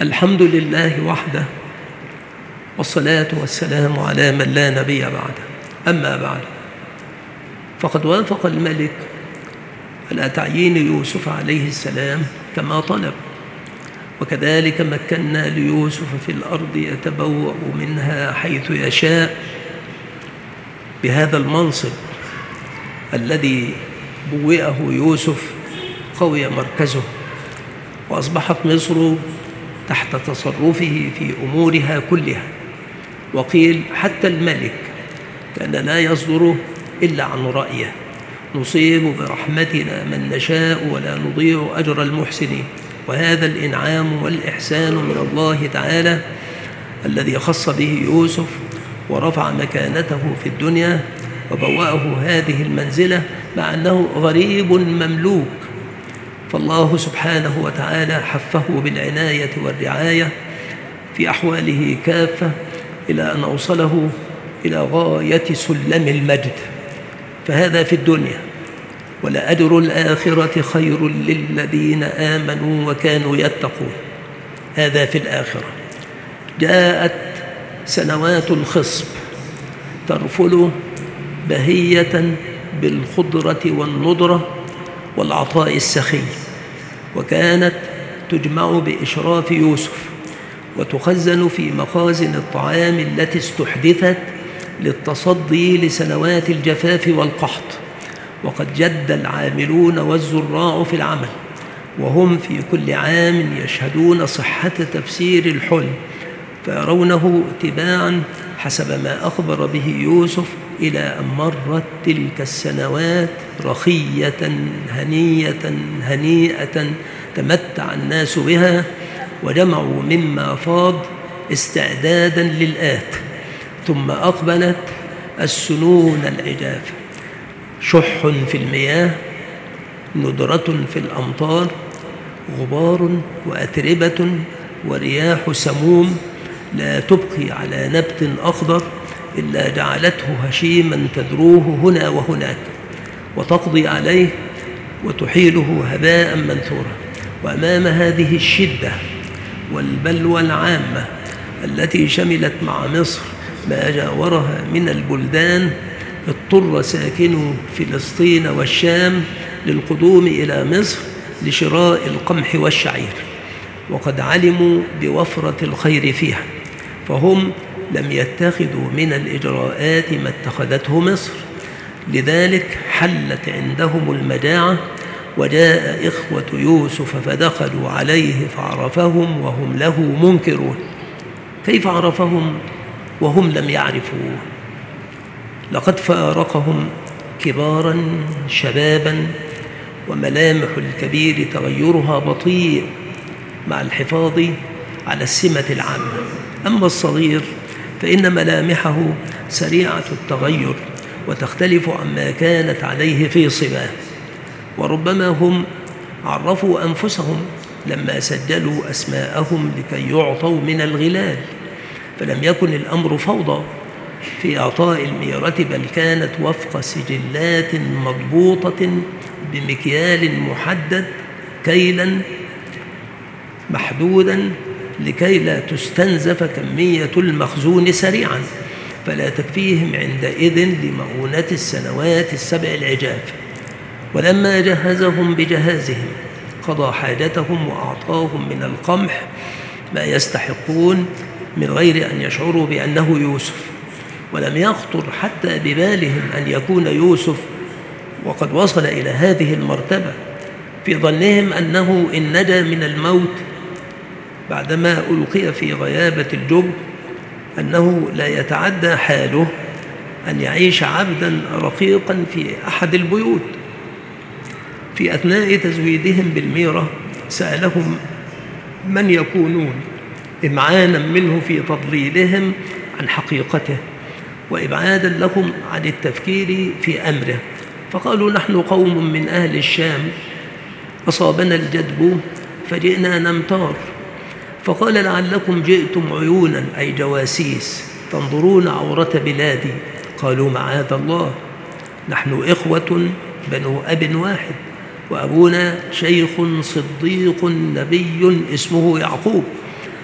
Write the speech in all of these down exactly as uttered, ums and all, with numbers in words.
الحمد لله وحده، والصلاة والسلام على من لا نبي بعده. أما بعد، فقد وافق الملك على تعيين يوسف عليه السلام كما طلب، وكذلك مكنا ليوسف في الأرض يتبوأ منها حيث يشاء. بهذا المنصب الذي بوئه يوسف قوي مركزه، وأصبحت مصر تحت تصرفه في أمورها كلها. وقيل حتى الملك كان لا يصدر إلا عن رأيه: نصيب برحمتنا من نشاء ولا نضيع أجر المحسنين. وهذا الإنعام والإحسان من الله تعالى الذي خص به يوسف ورفع مكانته في الدنيا وبوأه هذه المنزلة، مع أنه غريب مملوك. فالله سبحانه وتعالى حفه بالعناية والرعاية في أحواله كافة إلى أن أوصله إلى غاية سلم المجد. فهذا في الدنيا، ولأجر الآخرة خير للذين آمنوا وكانوا يتقون. هذا في الآخرة. جاءت سنوات الخصب ترفل بهية بالخضرة والنضرة والعطاء السخي، وكانت تجمع بإشراف يوسف وتخزن في مخازن الطعام التي استحدثت للتصدي لسنوات الجفاف والقحط. وقد جد العاملون والزراع في العمل، وهم في كل عام يشهدون صحة تفسير الحلم، فيرونه تباعا حسب ما أخبر به يوسف، إلى أن مرت تلك السنوات رخية هنية هنيئة تمتع الناس بها، وجمعوا مما فاض استعدادا للآت. ثم أقبلت السنون العجاف: شح في المياه، ندرة في الأمطار، غبار وأتربة ورياح سموم لا تبقي على نبت أخضر إلا جعلته هشيما تذروه هنا وهناك، وتقضي عليه وتحيله هباء منثورا. وأمام هذه الشدة والبلوى العامة التي شملت مع مصر ما جاورها من البلدان، اضطر ساكنو فلسطين والشام للقدوم إلى مصر لشراء القمح والشعير، وقد علموا بوفرة الخير فيها، فهم لم يتخذوا من الإجراءات ما اتخذته مصر. لذلك حلت عندهم المجاعة، وجاء إخوة يوسف فدخلوا عليه فعرفهم وهم له منكرون. كيف عرفهم وهم لم يعرفوه؟ لقد فارقهم كبارا شبابا، وملامح الكبير تغيرها بطيء مع الحفاظ على السمة العامة. أما الصغير فإن ملامحه سريعة التغير وتختلف عما كانت عليه في صباه. وربما هم عرفوا أنفسهم لما سجلوا أسماءهم لكي يعطوا من الغلال، فلم يكن الأمر فوضى في إعطاء الميرة، بل كانت وفق سجلات مضبوطة بمكيال محدد، كيلا محدودا، لكي لا تستنزف كمية المخزون سريعا، فلا تكفيهم عندئذ لمؤونة السنوات السبع العجاف. ولما جهزهم بجهازهم قضى حاجتهم وأعطاهم من القمح ما يستحقون من غير أن يشعروا بأنه يوسف. ولم يخطر حتى ببالهم أن يكون يوسف وقد وصل إلى هذه المرتبة، في ظنهم أنه إن نجا من الموت بعدما ألقي في غيابة الجب أنه لا يتعدى حاله أن يعيش عبدا رقيقا في أحد البيوت. في أثناء تزويدهم بالميرة سألهم من يكونون، إمعانا منه في تضليلهم عن حقيقته وإبعادا لهم عن التفكير في أمره. فقالوا: نحن قوم من أهل الشام، أصابنا الجدب فجئنا نمتار. فقال: لعلكم جئتم عيونا، أي جواسيس، تنظرون عورة بلادي. قالوا: معاذ الله، نحن إخوة بنو أب واحد، وأبونا شيخ صديق نبي اسمه يعقوب.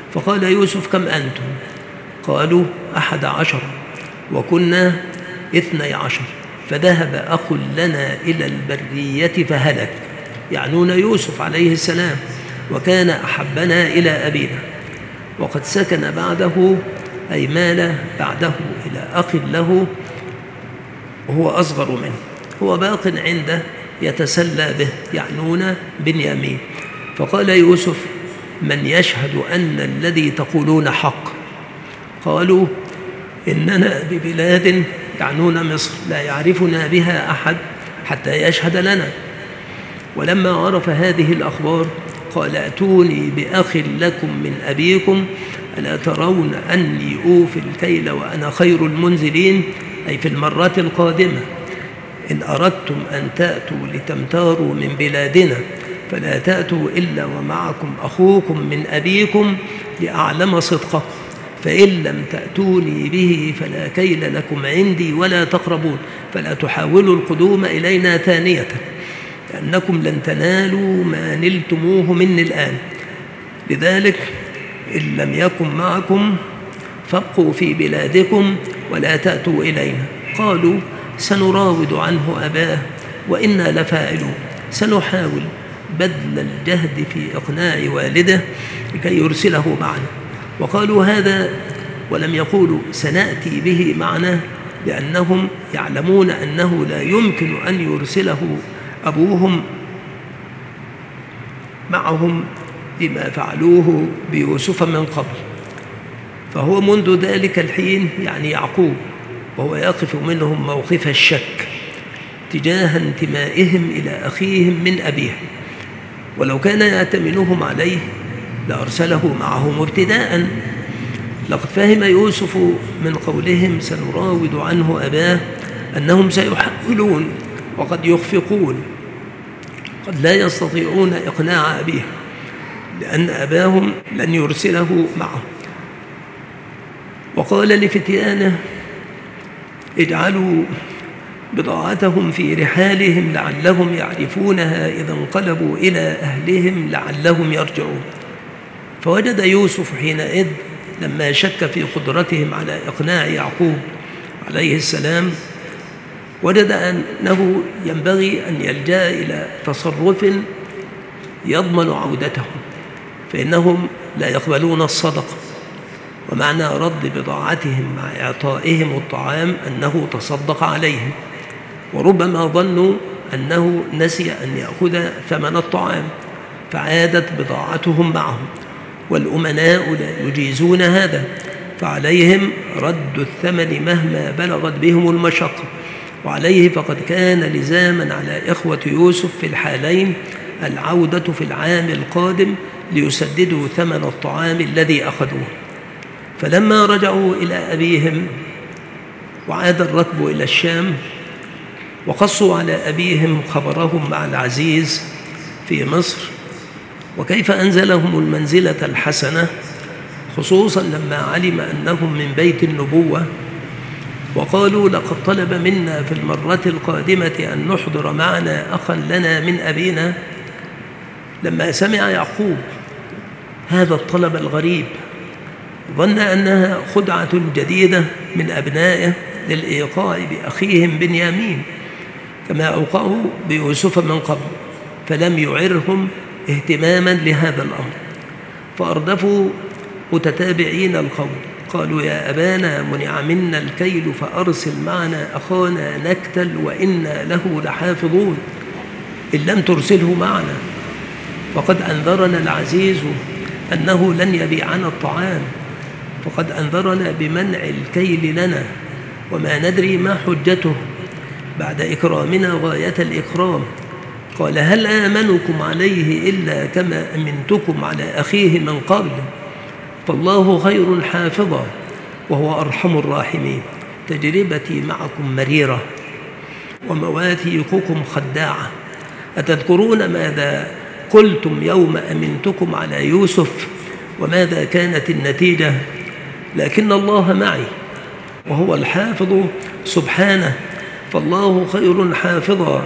فقال يوسف: كم أنتم؟ قالوا: أحد عشر وكنا اثني عشر، فذهب أخ لنا إلى البرية فهلك، يعنون يوسف عليه السلام، وكان أحبنا إلى أبينا، وقد سكن بعده أي مال بعده إلى أخ له وهو أصغر منه، هو باق عنده يتسلى به، يعنون بنيامين. فقال يوسف: من يشهد أن الذي تقولون حق؟ قالوا: إننا ببلاد، يعنون مصر، لا يعرفنا بها أحد حتى يشهد لنا. ولما عرف هذه الأخبار قال: أتوني بأخ لكم من أبيكم، ألا ترون أني أوفي الكيل وأنا خير المنزلين؟ أي في المرة القادمة إن أردتم أن تأتوا لتمتاروا من بلادنا فلا تأتوا إلا ومعكم أخوكم من أبيكم لأعلم صدقكم، فإن لم تأتوني به فلا كيل لكم عندي ولا تقربون، فلا تحاولوا القدوم إلينا ثانية، لأنكم لن تنالوا ما نلتموه مني الآن. لذلك إن لم يكن معكم فابقوا في بلادكم ولا تأتوا إلينا. قالوا: سنراود عنه أباه وإنا لفاعلون، سنحاول بذل الجهد في إقناع والده لكي يرسله معنا. وقالوا هذا ولم يقولوا سنأتي به معنا، لأنهم يعلمون أنه لا يمكن أن يرسله أبوهم معهم بما فعلوه بيوسف من قبل. فهو منذ ذلك الحين، يعني يعقوب، وهو يقف منهم موقف الشك تجاه انتمائهم إلى أخيهم من أبيه، ولو كان يأتمنهم عليه لأرسله معهم ابتداء. لقد فهم يوسف من قولهم سنراود عنه أباه أنهم سيحاولون وقد يخفقون، قد لا يستطيعون إقناع أبيه، لأن أباهم لن يرسله معه. وقال لفتيانه: اجعلوا بضاعتهم في رحالهم لعلهم يعرفونها إذا انقلبوا إلى أهلهم لعلهم يرجعون. فوجد يوسف حينئذ لما شك في قدرتهم على إقناع يعقوب عليه السلام، وجد أنه ينبغي أن يلجأ إلى تصرف يضمن عودتهم، فإنهم لا يقبلون الصدقة، ومعنى رد بضاعتهم مع إعطائهم الطعام أنه تصدق عليهم، وربما ظنوا أنه نسي أن يأخذ ثمن الطعام فعادت بضاعتهم معهم، والأمناء لا يجيزون هذا، فعليهم رد الثمن مهما بلغت بهم المشقة. وعليه فقد كان لزاما على إخوة يوسف في الحالين العودة في العام القادم ليسددوا ثمن الطعام الذي أخذوه. فلما رجعوا إلى أبيهم وعاد الركب إلى الشام وقصوا على أبيهم خبرهم مع العزيز في مصر وكيف أنزلهم المنزلة الحسنة، خصوصا لما علم أنهم من بيت النبوة، وقالوا لقد طلب منا في المرة القادمة أن نحضر معنا أخا لنا من أبينا. لما سمع يعقوب هذا الطلب الغريب ظن أنها خدعة جديدة من أبنائه للإيقاع بأخيهم بنيامين كما أوقعوا بيوسف من قبل، فلم يعرهم اهتماما لهذا الأمر، فأردفوا متتابعين القول. قالوا: يا أبانا منع منا الكيل فأرسل معنا أخانا نكتل وإنا له لحافظون، إن لم ترسله معنا فقد أنذرنا العزيز أنه لن يبيعنا الطعام، فقد أنذرنا بمنع الكيل لنا وما ندري ما حجته بعد إكرامنا غاية الإكرام. قال: هل آمنكم عليه إلا كما أمنتكم على أخيه من قبل، فالله خير حافظا وهو أرحم الراحمين. تجربتي معكم مريرة ومواثيقكم خداعة، أتذكرون ماذا قلتم يوم أمنتكم على يوسف وماذا كانت النتيجة؟ لكن الله معي وهو الحافظ سبحانه، فالله خير حافظا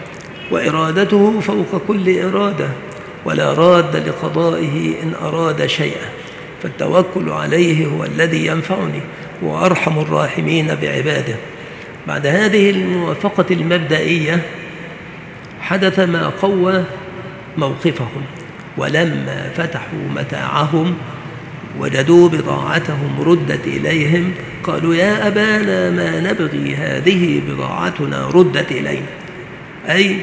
وإرادته فوق كل إرادة، ولا راد لقضائه إن أراد شيئا. فالتوكل عليه هو الذي ينفعني، وأرحم الراحمين بعباده. بعد هذه الموافقة المبدئية حدث ما قوى موقفهم، ولما فتحوا متاعهم وجدوا بضاعتهم ردت إليهم قالوا يا أبانا ما نبغي، هذه بضاعتنا ردت إلينا. أي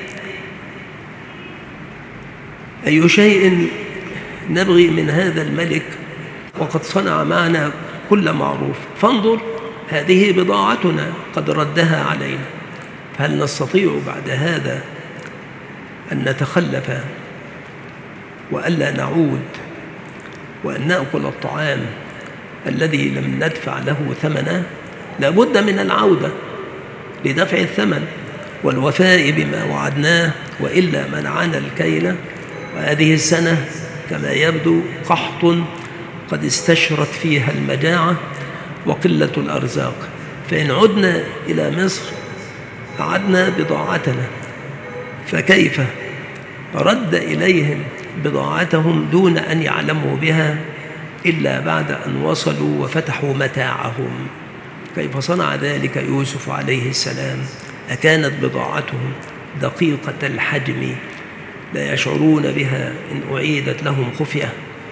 أي شيء نبغي من هذا الملك وقد صنع معنا كل معروف، فانظر هذه بضاعتنا قد ردها علينا، فهل نستطيع بعد هذا أن نتخلف وألا نعود وأن نأكل الطعام الذي لم ندفع له ثمنه؟ لابد من العودة لدفع الثمن والوفاء بما وعدناه، وإلا منعنا الكيل. وهذه السنة كما يبدو قحط قد استشرت فيها المجاعة وقلة الأرزاق، فإن عدنا إلى مصر أعدنا بضاعتنا، فكيف رد إليهم بضاعتهم دون أن يعلموا بها إلا بعد أن وصلوا وفتحوا متاعهم؟ كيف صنع ذلك يوسف عليه السلام؟ أكانت بضاعتهم دقيقة الحجم لا يشعرون بها إن أعيدت لهم خفية؟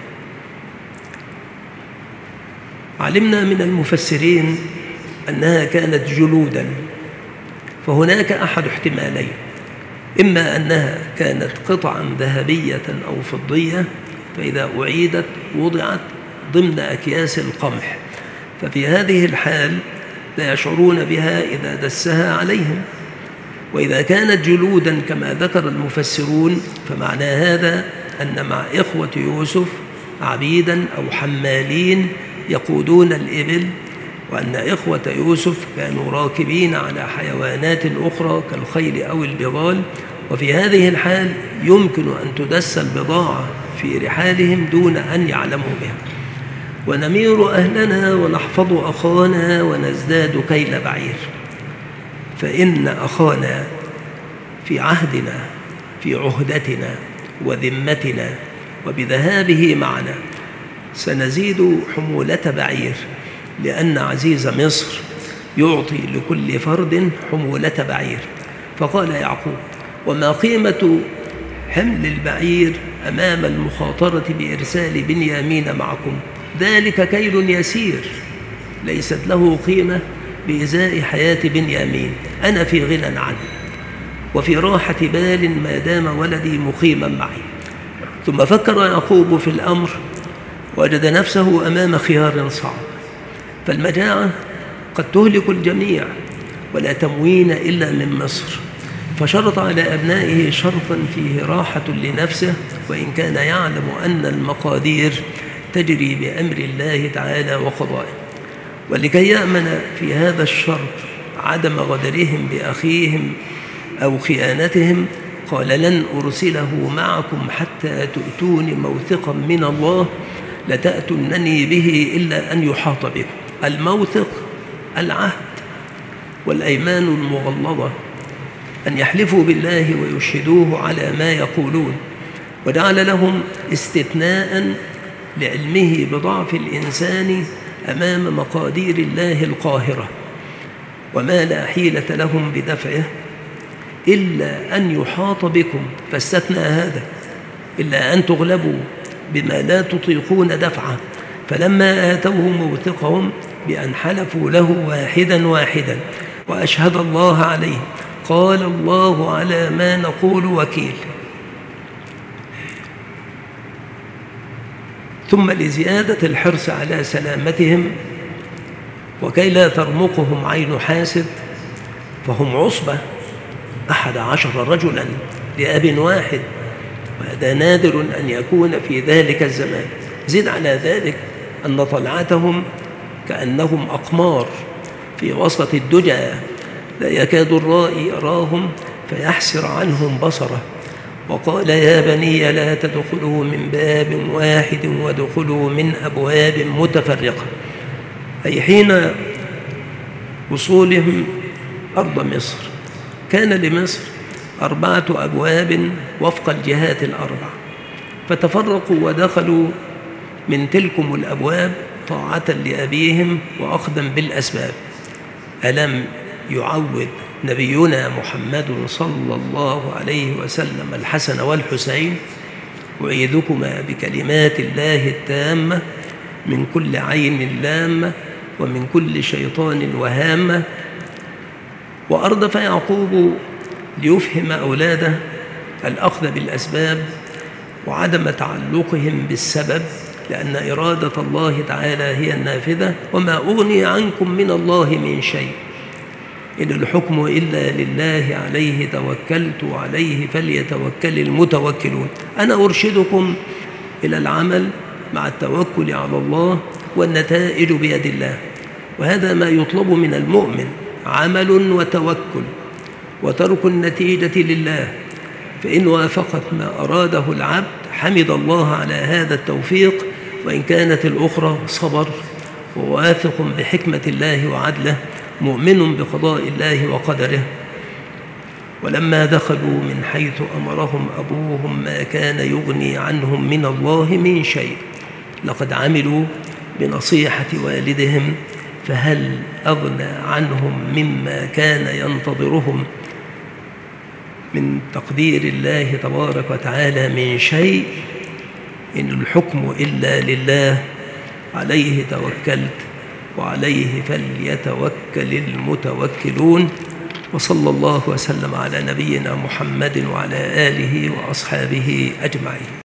علمنا من المفسرين أنها كانت جلودا، فهناك أحد احتمالين: إما أنها كانت قطعا ذهبية أو فضية، فإذا أعيدت وضعت ضمن أكياس القمح، ففي هذه الحال لا يشعرون بها إذا دسها عليهم. وإذا كانت جلودا كما ذكر المفسرون فمعنى هذا أن مع إخوة يوسف عبيدا أو حمالين يقودون الإبل، وأن إخوة يوسف كانوا راكبين على حيوانات أخرى كالخيل أو البغال، وفي هذه الحال يمكن أن تدس البضاعة في رحالهم دون أن يعلموا بها. ونمير أهلنا ونحفظ أخانا ونزداد كيل بعير، فإن أخانا في عهدنا في عهدتنا وذمتنا، وبذهابه معنا سنزيد حمولة بعير، لأن عزيز مصر يعطي لكل فرد حمولة بعير. فقال يعقوب: وما قيمة حمل البعير أمام المخاطرة بإرسال بنيامين معكم؟ ذلك كيل يسير ليست له قيمة بإزاء حياة بنيامين، أنا في غنى عنه وفي راحة بال ما دام ولدي مقيما معي. ثم فكر يعقوب في الأمر وجد نفسه أمام خيار صعب، فالمجاعة قد تهلك الجميع ولا تموين إلا من مصر، فشرط على أبنائه شرطا فيه راحة لنفسه، وإن كان يعلم أن المقادير تجري بأمر الله تعالى وقضائه. ولكي يأمن في هذا الشرط عدم غدرهم بأخيهم أو خيانتهم قال: لن أرسله معكم حتى تؤتوني موثقا من الله لتأتونني به إلا أن يحاط بكم. الموثق العهد والأيمان المغلظة، أن يحلفوا بالله ويشهدوه على ما يقولون، وجعل لهم استثناء لعلمه بضعف الإنسان أمام مقادير الله القاهرة، وما لا حيلة لهم بدفعه إلا أن يحاط بكم، فاستثنى هذا: إلا أن تغلبوا بما لا تطيقون دفعه. فلما آتوه موثقهم بأن حلفوا له واحدا واحدا وأشهد الله عليه قال: الله على ما نقول وكيل. ثم لزيادة الحرص على سلامتهم وكي لا ترمقهم عين حاسد، فهم عصبة أحد عشر رجلا لأب واحد، وهذا نادر أن يكون في ذلك الزمان. زد على ذلك أن طلعتهم كأنهم أقمار في وسط الدجى، لا يكاد الرائي يراهم فيحسر عنهم بصره. وقال: يا بني لا تدخلوا من باب واحد وادخلوا من أبواب متفرقة، أي حين وصولهم أرض مصر كان لمصر أربعة أبواب وفق الجهات الأربع، فتفرقوا ودخلوا من تلكم الأبواب طاعة لأبيهم وأخذا بالأسباب. ألم يعود نبينا محمد صلى الله عليه وسلم الحسن والحسين: أعيذكما بكلمات الله التامة من كل عين لامة ومن كل شيطان وهامة. وأردف يعقوب ليفهم أولاده الأخذ بالأسباب وعدم تعلقهم بالسبب، لأن إرادة الله تعالى هي النافذة. وما أغني عنكم من الله من شيء إن الحكم إلا لله عليه توكلت وعليه فليتوكل المتوكلون. أنا أرشدكم إلى العمل مع التوكل على الله، والنتائج بيد الله، وهذا ما يطلب من المؤمن: عمل وتوكل وترك النتيجة لله. فإن وافقت ما أراده العبد حمد الله على هذا التوفيق، وإن كانت الأخرى صبر وواثق بحكمة الله وعدله، مؤمن بقضاء الله وقدره. ولما دخلوا من حيث أمرهم أبوهم ما كان يغني عنهم من الله من شيء، لقد عملوا بنصيحة والدهم، فهل أغنى عنهم مما كان ينتظرهم من تقدير الله تبارك وتعالى من شيء؟ إن الحكم إلا لله، عليه توكلت وعليه فليتوكل المتوكلون. وصلى الله وسلم على نبينا محمد وعلى آله وأصحابه أجمعين.